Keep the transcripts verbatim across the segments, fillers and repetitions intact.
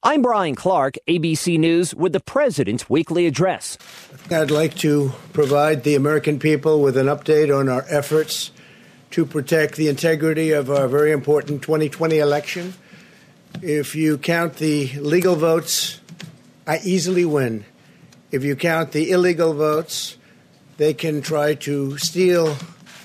I'm Brian Clark, A B C News, with the President's Weekly Address. I'd like to provide the American people with an update on our efforts to protect the integrity of our very important twenty twenty election. If you count the legal votes, I easily win. If you count the illegal votes, they can try to steal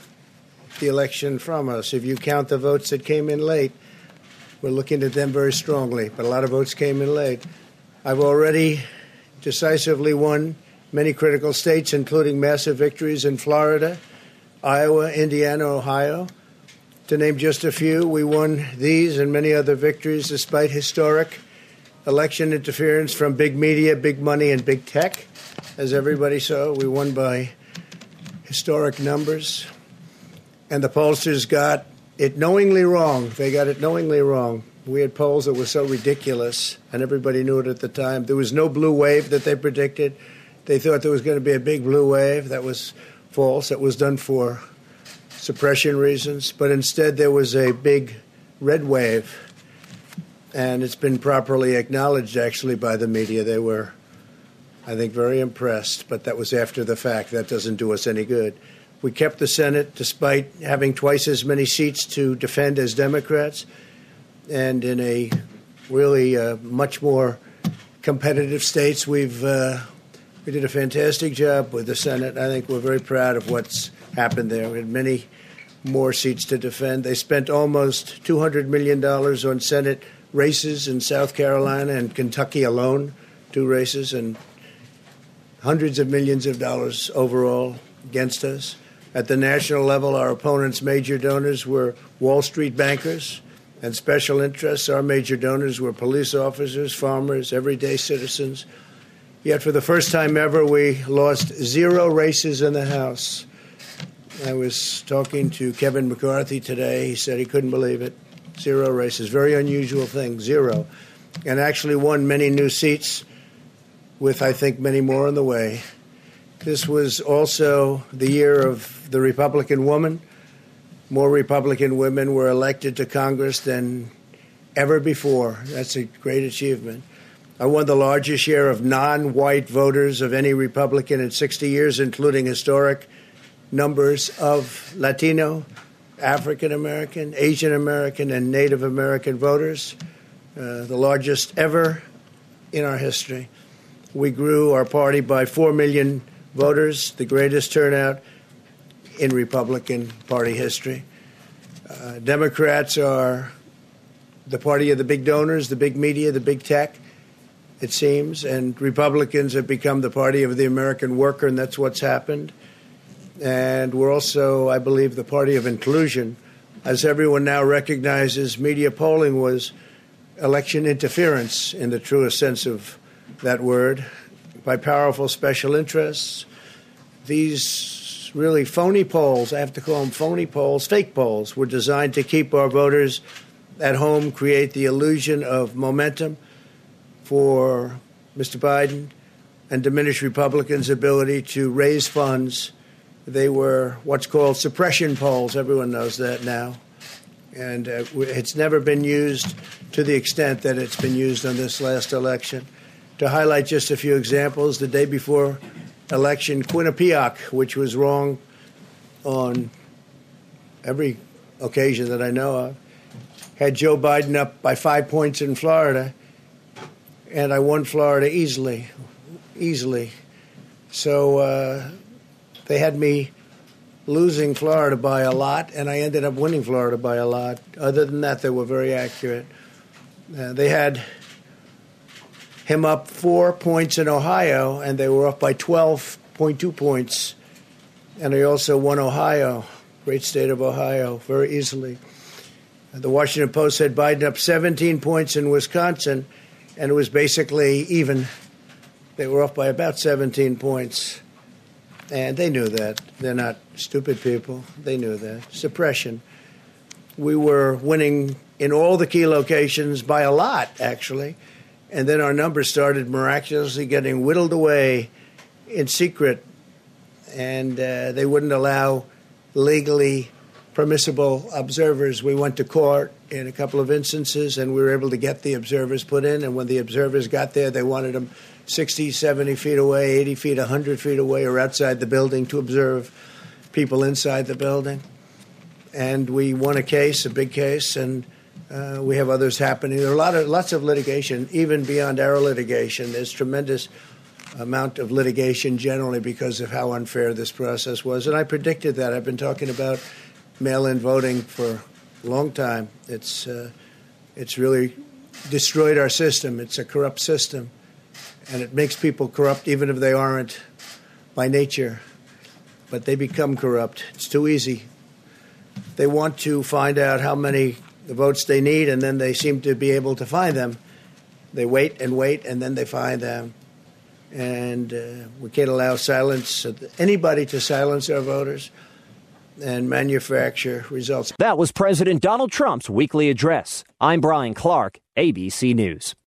the election from us. If you count the votes that came in late, we're looking at them very strongly, but a lot of votes came in late. I've already decisively won many critical states, including massive victories in Florida, Iowa, Indiana, Ohio. To name just a few, we won these and many other victories despite historic election interference from big media, big money, and big tech. As everybody saw, we won by historic numbers. And the pollsters got it knowingly wrong. They got it knowingly wrong. We had polls that were so ridiculous, and everybody knew it at the time. There was no blue wave that they predicted. They thought there was going to be a big blue wave. That was false. It was done for suppression reasons. But instead, there was a big red wave. And it's been properly acknowledged, actually, by the media. They were, I think, very impressed. But that was after the fact. That doesn't do us any good. We kept the Senate despite having twice as many seats to defend as Democrats, and in a really uh, much more competitive states. We've uh, we did a fantastic job with the Senate. I think we're very proud of what's happened there. We had many more seats to defend. They spent almost two hundred million dollars on Senate races in South Carolina and Kentucky alone, two races, and hundreds of millions of dollars overall against us. At the national level, our opponents' major donors were Wall Street bankers and special interests. Our major donors were police officers, farmers, everyday citizens. Yet for the first time ever, we lost zero races in the House. I was talking to Kevin McCarthy today. He said he couldn't believe it. Zero races. Very unusual thing, zero. And actually won many new seats with, I think, many more on the way. This was also the year of the Republican woman. More Republican women were elected to Congress than ever before. That's a great achievement. I won the largest share of non-white voters of any Republican in sixty years, including historic numbers of Latino, African American, Asian American, and Native American voters, uh, the largest ever in our history. We grew our party by four million voters, the greatest turnout in Republican Party history. Uh, Democrats are the party of the big donors, the big media, the big tech, it seems, and Republicans have become the party of the American worker, and that's what's happened. And we're also, I believe, the party of inclusion. As everyone now recognizes, media polling was election interference in the truest sense of that word, by powerful special interests. These really phony polls, I have to call them phony polls, fake polls, were designed to keep our voters at home, create the illusion of momentum for Mister Biden, and diminish Republicans' ability to raise funds. They were what's called suppression polls. Everyone knows that now. And uh, it's never been used to the extent that it's been used on this last election. To highlight just a few examples, the day before election, Quinnipiac, which was wrong on every occasion that I know of, had Joe Biden up by five points in Florida, and I won Florida easily, easily. So uh, they had me losing Florida by a lot, and I ended up winning Florida by a lot. Other than that, they were very accurate. Uh, they had him up four points in Ohio, and they were up by twelve point two points. And he also won Ohio, great state of Ohio, very easily. The Washington Post had Biden up seventeen points in Wisconsin, and it was basically even. They were off by about seventeen points. And they knew that. They're not stupid people. They knew that. Suppression. We were winning in all the key locations by a lot, actually. And then our numbers started miraculously getting whittled away in secret. And uh, they wouldn't allow legally permissible observers. We went to court in a couple of instances, and we were able to get the observers put in. And when the observers got there, they wanted them sixty, seventy feet away, eighty feet, one hundred feet away, or outside the building to observe people inside the building. And we won a case, a big case, and uh, we have others happening. There are a lot of lots of litigation, even beyond our litigation. There's tremendous amount of litigation generally because of how unfair this process was. And I predicted that. I've been talking about mail-in voting for a long time. It's uh, it's really destroyed our system. It's a corrupt system, and it makes people corrupt even if they aren't by nature. But they become corrupt. It's too easy. They want to find out how many votes they need, and then they seem to be able to find them. They wait and wait, and then they find them. And uh, we can't allow silence anybody to silence our voters and manufacture results. That was President Donald Trump's weekly address. I'm Brian Clark, A B C News.